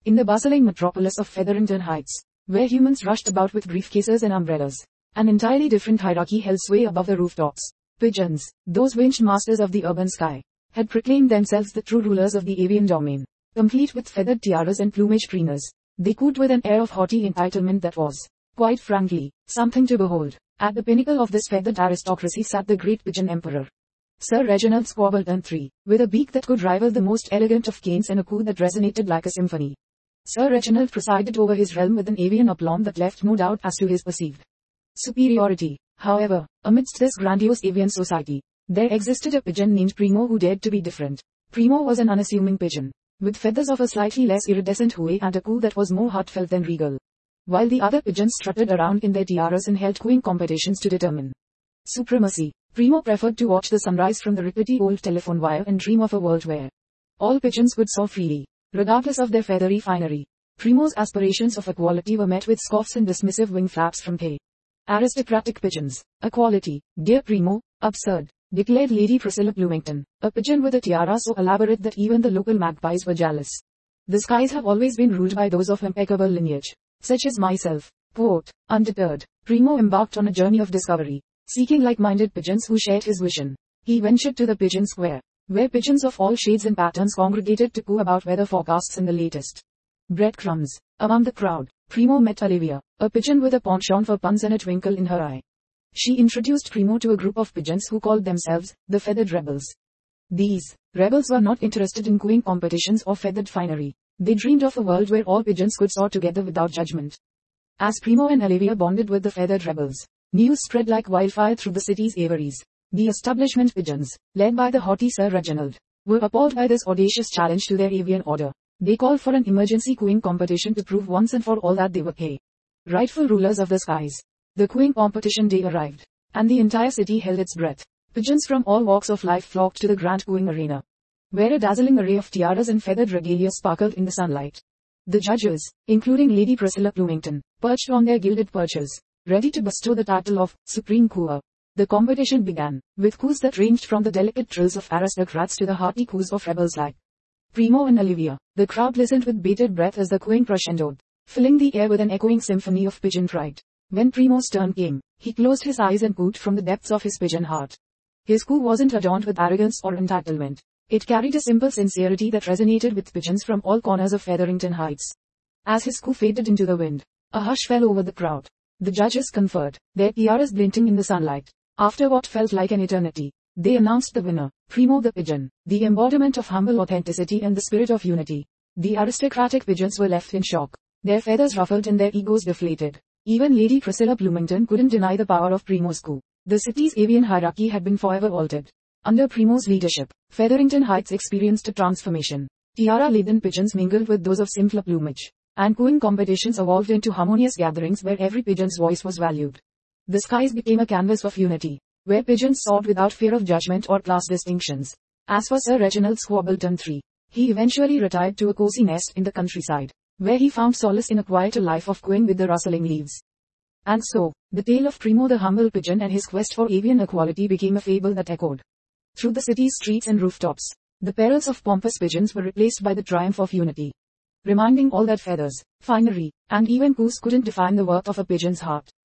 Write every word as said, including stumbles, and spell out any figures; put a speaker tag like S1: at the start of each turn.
S1: In the bustling metropolis of Featherington Heights, where humans rushed about with briefcases and umbrellas, an entirely different hierarchy held sway above the rooftops. Pigeons, those winged masters of the urban sky, had proclaimed themselves the true rulers of the avian domain. Complete with feathered tiaras and plumage preeners, they cooed with an air of haughty entitlement that was, quite frankly, something to behold. At the pinnacle of this feathered aristocracy sat the great pigeon emperor, Sir Reginald Squabbleton the third, with a beak that could rival the most elegant of canes and a coo that resonated like a symphony. Sir Reginald presided over his realm with an avian aplomb that left no doubt as to his perceived superiority. However, amidst this grandiose avian society, there existed a pigeon named Primo who dared to be different. Primo was an unassuming pigeon, with feathers of a slightly less iridescent hue and a coo that was more heartfelt than regal. While the other pigeons strutted around in their tiaras and held cooing competitions to determine supremacy, Primo preferred to watch the sunrise from the rickety old telephone wire and dream of a world where all pigeons could soar freely, regardless of their feathery finery. Primo's aspirations of equality were met with scoffs and dismissive wing flaps from the aristocratic pigeons. Equality, dear Primo, absurd, declared Lady Priscilla Bloomington, a pigeon with a tiara so elaborate that even the local magpies were jealous. The skies have always been ruled by those of impeccable lineage, such as myself. Quote, undeterred, Primo embarked on a journey of discovery, seeking like-minded pigeons who shared his vision. He ventured to the pigeon square, where pigeons of all shades and patterns congregated to coo about weather forecasts and the latest breadcrumbs. Among the crowd, Primo met Olivia, a pigeon with a penchant for puns and a twinkle in her eye. She introduced Primo to a group of pigeons who called themselves the Feathered Rebels. These rebels were not interested in cooing competitions or feathered finery. They dreamed of a world where all pigeons could soar together without judgment. As Primo and Olivia bonded with the Feathered Rebels, news spread like wildfire through the city's aviaries. The establishment pigeons, led by the haughty Sir Reginald, were appalled by this audacious challenge to their avian order. They called for an emergency cooing competition to prove once and for all that they were the rightful rulers of the skies. The cooing competition day arrived, and the entire city held its breath. Pigeons from all walks of life flocked to the grand cooing arena, where a dazzling array of tiaras and feathered regalia sparkled in the sunlight. The judges, including Lady Priscilla Bloomington, perched on their gilded perches, ready to bestow the title of Supreme Cooer. The competition began, with coos that ranged from the delicate trills of aristocrats to the hearty coos of rebels like Primo and Olivia. The crowd listened with bated breath as the cooing crescendoed, filling the air with an echoing symphony of pigeon pride. When Primo's turn came, he closed his eyes and cooed from the depths of his pigeon heart. His coo wasn't adorned with arrogance or entitlement. It carried a simple sincerity that resonated with pigeons from all corners of Featherington Heights. As his coo faded into the wind, a hush fell over the crowd. The judges conferred, their tiaras glinting in the sunlight. After what felt like an eternity, they announced the winner, Primo the pigeon, the embodiment of humble authenticity and the spirit of unity. The aristocratic pigeons were left in shock, their feathers ruffled and their egos deflated. Even Lady Priscilla Bloomington couldn't deny the power of Primo's coo. The city's avian hierarchy had been forever altered. Under Primo's leadership, Featherington Heights experienced a transformation. Tiara-laden pigeons mingled with those of simpler plumage, and cooing competitions evolved into harmonious gatherings where every pigeon's voice was valued. The skies became a canvas of unity, where pigeons soared without fear of judgment or class distinctions. As for Sir Reginald Squabbleton the third, he eventually retired to a cozy nest in the countryside, where he found solace in a quieter life of cooing with the rustling leaves. And so, the tale of Primo the humble pigeon and his quest for avian equality became a fable that echoed through the city's streets and rooftops. The perils of pompous pigeons were replaced by the triumph of unity, reminding all that feathers, finery, and even coos couldn't define the worth of a pigeon's heart.